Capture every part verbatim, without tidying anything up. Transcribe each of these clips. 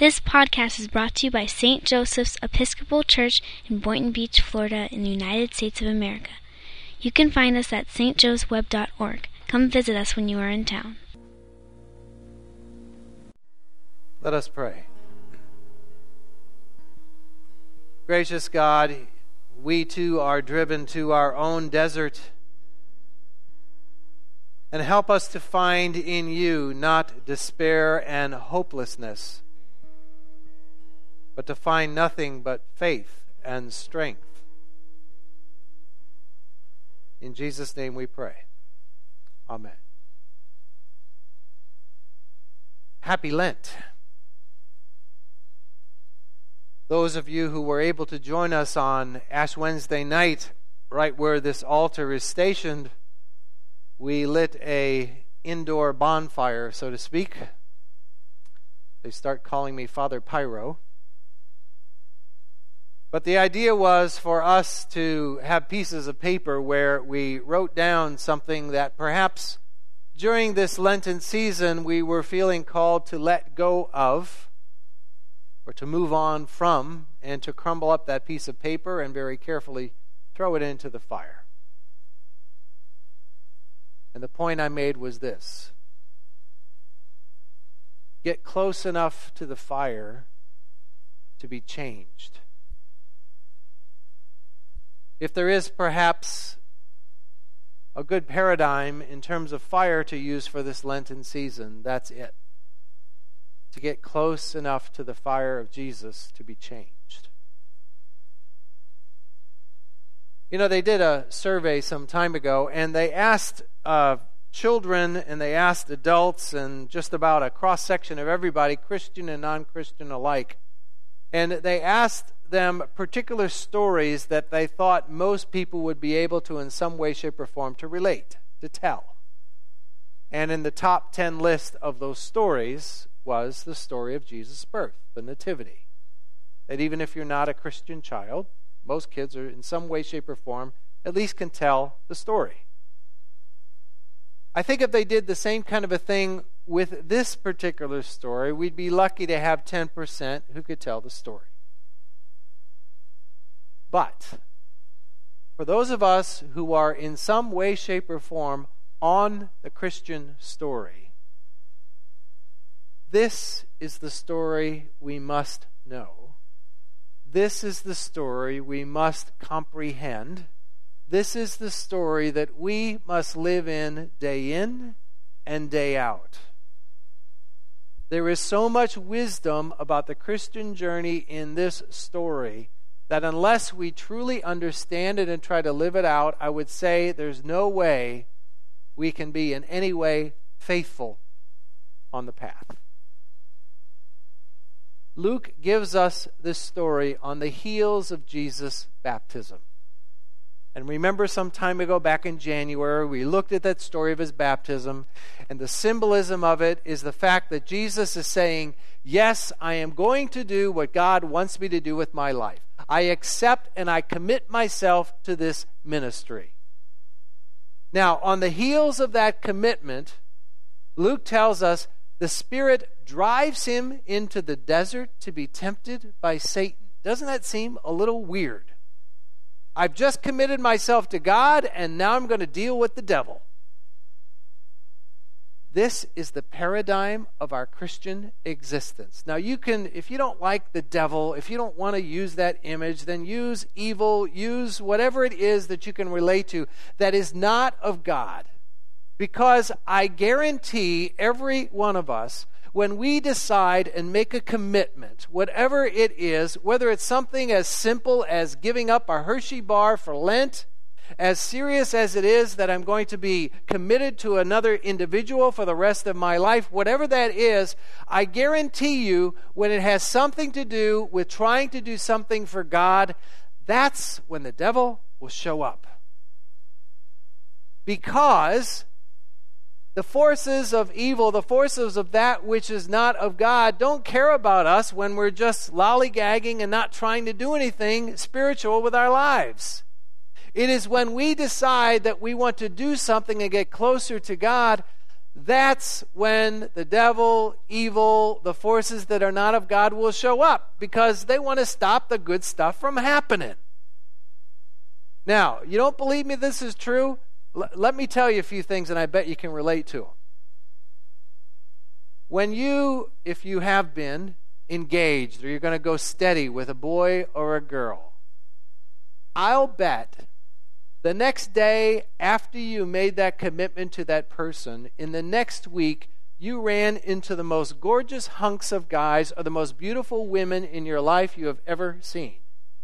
This podcast is brought to you by Saint Joseph's Episcopal Church in Boynton Beach, Florida, in the United States of America. You can find us at s t joes web dot org. Come visit us when you are in town. Let us pray. Gracious God, we too are driven to our own desert, and help us to find in you not despair and hopelessness, but to find nothing but faith and strength. In Jesus' name we pray. Amen. Happy Lent. Those of you who were able to join us on Ash Wednesday night, right where this altar is stationed, we lit a indoor bonfire, so to speak. They start calling me Father Pyro. But the idea was for us to have pieces of paper where we wrote down something that perhaps during this Lenten season we were feeling called to let go of, or to move on from, and to crumble up that piece of paper and very carefully throw it into the fire. And the point I made was this: get close enough to the fire to be changed. If there is perhaps a good paradigm in terms of fire to use for this Lenten season, that's it. To get close enough to the fire of Jesus to be changed. You know, they did a survey some time ago, and they asked uh, children and they asked adults and just about a cross-section of everybody, Christian and non-Christian alike, and they asked them particular stories that they thought most people would be able to in some way, shape, or form to relate, to tell. And in the top ten list of those stories was the story of Jesus' birth, the Nativity. That even if you're not a Christian child, most kids are in some way, shape, or form at least can tell the story. I think if they did the same kind of a thing with this particular story, we'd be lucky to have ten percent who could tell the story. But for those of us who are in some way, shape, or form on the Christian story, this is the story we must know. This is the story we must comprehend. This is the story that we must live in day in and day out. There is so much wisdom about the Christian journey in this story that unless we truly understand it and try to live it out, I would say there's no way we can be in any way faithful on the path. Luke gives us this story on the heels of Jesus' baptism. And remember, some time ago, back in January, we looked at that story of his baptism, and the symbolism of it is the fact that Jesus is saying, yes, I am going to do what God wants me to do with my life. I accept and I commit myself to this ministry. Now, on the heels of that commitment, Luke tells us the Spirit drives him into the desert to be tempted by Satan. Doesn't that seem a little weird? I've just committed myself to God, and now I'm going to deal with the devil. This is the paradigm of our Christian existence. Now you can, if you don't like the devil, if you don't want to use that image, then use evil, use whatever it is that you can relate to that is not of God. Because I guarantee every one of us, when we decide and make a commitment, whatever it is, whether it's something as simple as giving up a Hershey bar for Lent, as serious as it is that I'm going to be committed to another individual for the rest of my life, whatever that is, I guarantee you when it has something to do with trying to do something for God, that's when the devil will show up. Because the forces of evil, the forces of that which is not of God, don't care about us when we're just lollygagging and not trying to do anything spiritual with our lives. It is when we decide that we want to do something and get closer to God, that's when the devil, evil, the forces that are not of God will show up, because they want to stop the good stuff from happening. Now, you don't believe me this is true? L- let me tell you a few things, and I bet you can relate to them. When you, if you have been engaged, or you're going to go steady with a boy or a girl, I'll bet the next day after you made that commitment to that person, in the next week, you ran into the most gorgeous hunks of guys or the most beautiful women in your life you have ever seen.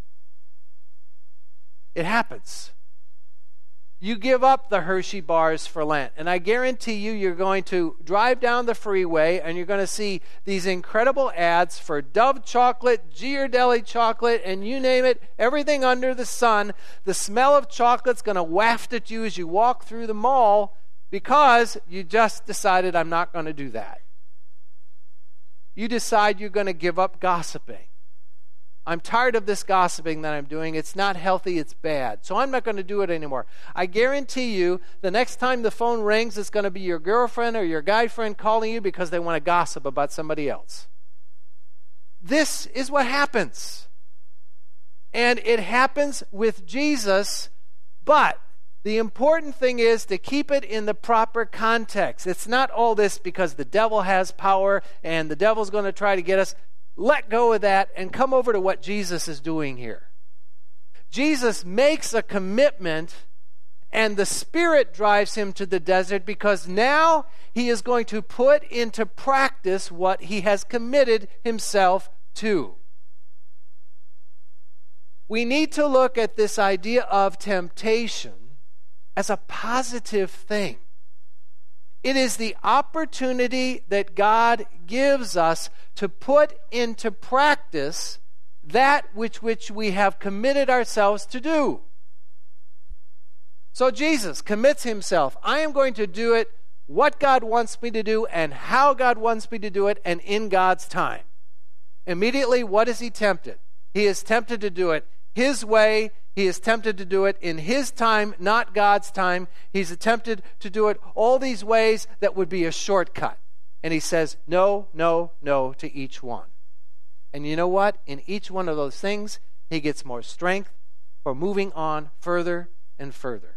It happens. You give up the Hershey bars for Lent, and I guarantee you you're going to drive down the freeway and you're going to see these incredible ads for Dove chocolate, Ghirardelli chocolate, and you name it, everything under the sun. The smell of chocolate's going to waft at you as you walk through the mall, because you just decided, I'm not going to do that. You decide you're going to give up gossiping. I'm tired of this gossiping that I'm doing. It's not healthy, it's bad. So I'm not going to do it anymore. I guarantee you, the next time the phone rings, it's going to be your girlfriend or your guy friend calling you because they want to gossip about somebody else. This is what happens. And it happens with Jesus, but the important thing is to keep it in the proper context. It's not all this because the devil has power and the devil's going to try to get us. Let go of that and come over to what Jesus is doing here. Jesus makes a commitment, and the Spirit drives him to the desert, because now he is going to put into practice what he has committed himself to. We need to look at this idea of temptation as a positive thing. It is the opportunity that God gives us to put into practice that which which we have committed ourselves to do. So Jesus commits himself. I am going to do it what God wants me to do and how God wants me to do it, and in God's time. Immediately, what is he tempted? He is tempted to do it his way. He is tempted to do it in his time, not God's time. He's tempted to do it all these ways that would be a shortcut. And he says, no, no, no to each one. And you know what? In each one of those things, he gets more strength for moving on further and further.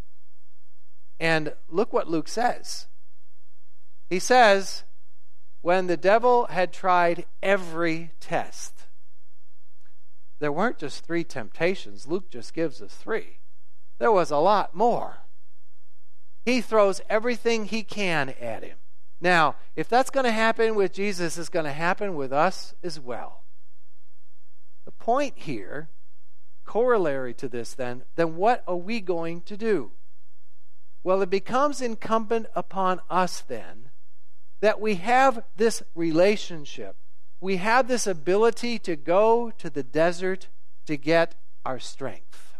And look what Luke says. He says, when the devil had tried every test. There weren't just three temptations. Luke just gives us three. There was a lot more. He throws everything he can at him. Now, if that's going to happen with Jesus, it's going to happen with us as well. The point here, corollary to this then, then what are we going to do? Well, it becomes incumbent upon us then that we have this relationship. We have this ability to go to the desert to get our strength.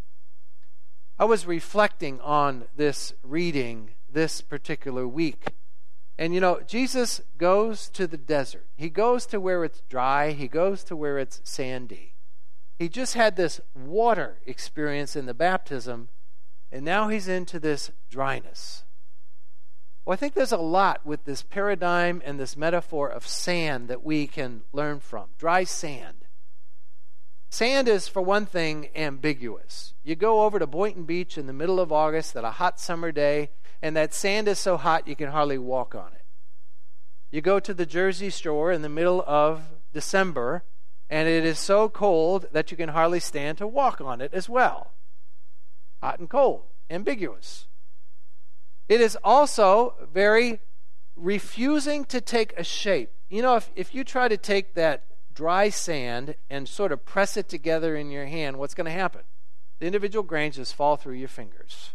I was reflecting on this reading this particular week. And you know, Jesus goes to the desert. He goes to where it's dry. He goes to where it's sandy. He just had this water experience in the baptism, and now he's into this dryness. Well, I think there's a lot with this paradigm and this metaphor of sand that we can learn from. Dry sand. Sand is, for one thing, ambiguous. You go over to Boynton Beach in the middle of August at a hot summer day, and that sand is so hot you can hardly walk on it. You go to the Jersey Shore in the middle of December, and it is so cold that you can hardly stand to walk on it as well. Hot and cold. Ambiguous. It is also very refusing to take a shape. You know, if, if you try to take that dry sand and sort of press it together in your hand, what's going to happen? The individual grains just fall through your fingers.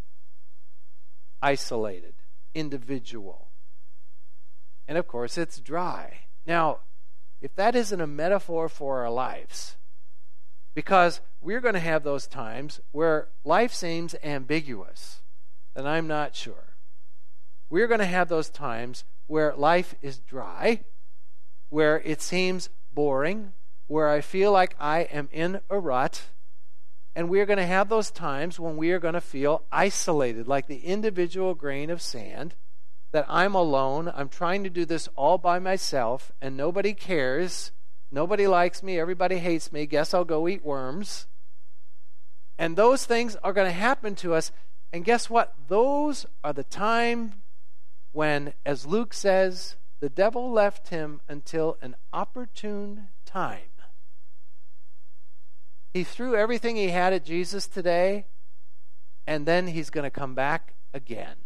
Isolated. Individual. And of course, it's dry. Now, if that isn't a metaphor for our lives, because we're going to have those times where life seems ambiguous, then I'm not sure. We're going to have those times where life is dry, where it seems boring, where I feel like I am in a rut, and we're going to have those times when we are going to feel isolated, like the individual grain of sand, that I'm alone, I'm trying to do this all by myself, and nobody cares, nobody likes me, everybody hates me, guess I'll go eat worms. And those things are going to happen to us. And guess what? Those are the time when, as Luke says, the devil left him until an opportune time. He threw everything he had at Jesus today, and then he's going to come back again.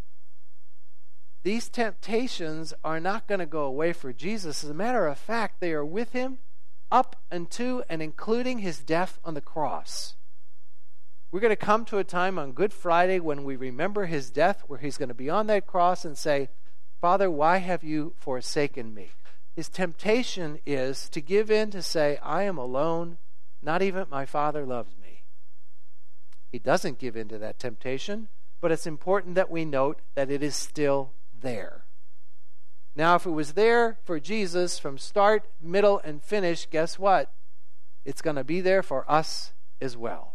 These temptations are not going to go away for Jesus. As a matter of fact, they are with him up unto and including his death on the cross. We're going to come to a time on Good Friday when we remember his death, where he's going to be on that cross and say, Father, why have you forsaken me? His temptation is to give in, to say, I am alone, not even my Father loves me. He doesn't give in to that temptation, but it's important that we note that it is still there. Now, if it was there for Jesus from start, middle, and finish, guess what? It's going to be there for us as well.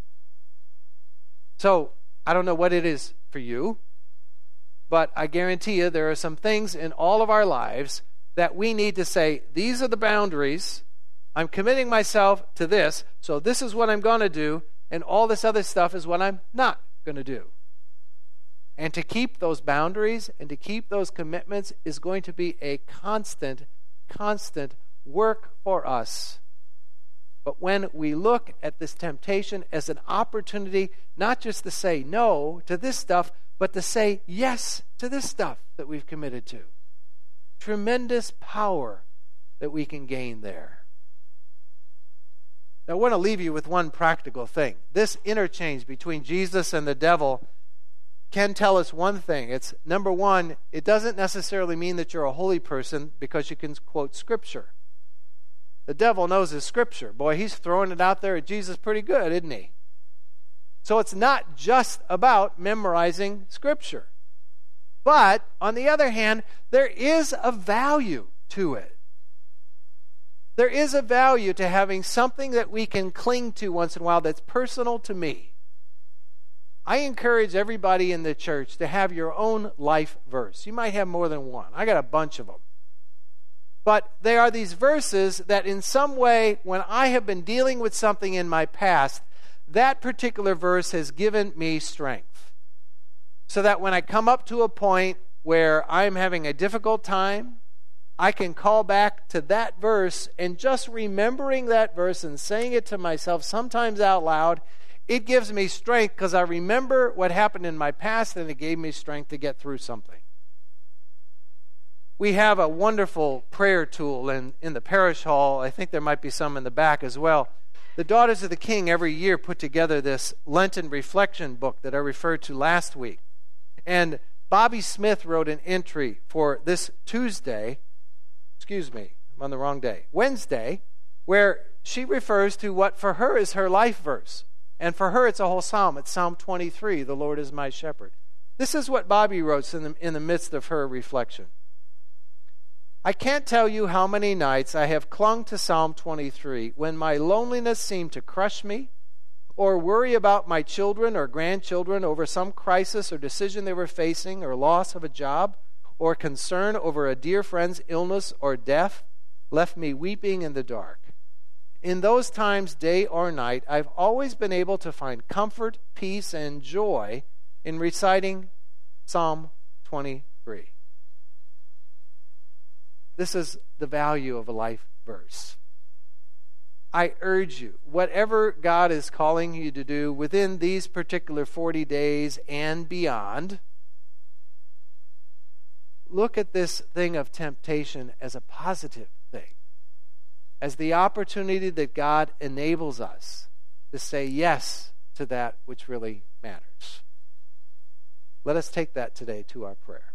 So, I don't know what it is for you, but I guarantee you there are some things in all of our lives that we need to say, these are the boundaries. I'm committing myself to this, so this is what I'm going to do, and all this other stuff is what I'm not going to do. And to keep those boundaries and to keep those commitments is going to be a constant, constant work for us. But when we look at this temptation as an opportunity, not just to say no to this stuff, but to say yes to this stuff that we've committed to. Tremendous power that we can gain there. Now, I want to leave you with one practical thing. This interchange between Jesus and the devil can tell us one thing. It's, number one, it doesn't necessarily mean that you're a holy person because you can quote Scripture. The devil knows his Scripture. Boy, he's throwing it out there at Jesus pretty good, isn't he? So it's not just about memorizing Scripture. But, on the other hand, there is a value to it. There is a value to having something that we can cling to once in a while that's personal to me. I encourage everybody in the church to have your own life verse. You might have more than one. I got a bunch of them. But they are these verses that in some way, when I have been dealing with something in my past, that particular verse has given me strength. So that when I come up to a point where I'm having a difficult time, I can call back to that verse, and just remembering that verse and saying it to myself, sometimes out loud, it gives me strength because I remember what happened in my past and it gave me strength to get through something. We have a wonderful prayer tool in, in the parish hall. I think there might be some in the back as well. The Daughters of the King every year put together this Lenten reflection book that I referred to last week. And Bobby Smith wrote an entry for this Tuesday, excuse me, I'm on the wrong day, Wednesday, where she refers to what for her is her life verse. And for her it's a whole psalm. It's Psalm twenty-three, the Lord is my shepherd. This is what Bobby wrote in the, in the midst of her reflection. I can't tell you how many nights I have clung to Psalm twenty-three when my loneliness seemed to crush me, or worry about my children or grandchildren over some crisis or decision they were facing, or loss of a job, or concern over a dear friend's illness or death left me weeping in the dark. In those times, day or night, I've always been able to find comfort, peace, and joy in reciting Psalm twenty-three. This is the value of a life verse. I urge you, whatever God is calling you to do within these particular forty days and beyond, look at this thing of temptation as a positive thing, as the opportunity that God enables us to say yes to that which really matters. Let us take that today to our prayer.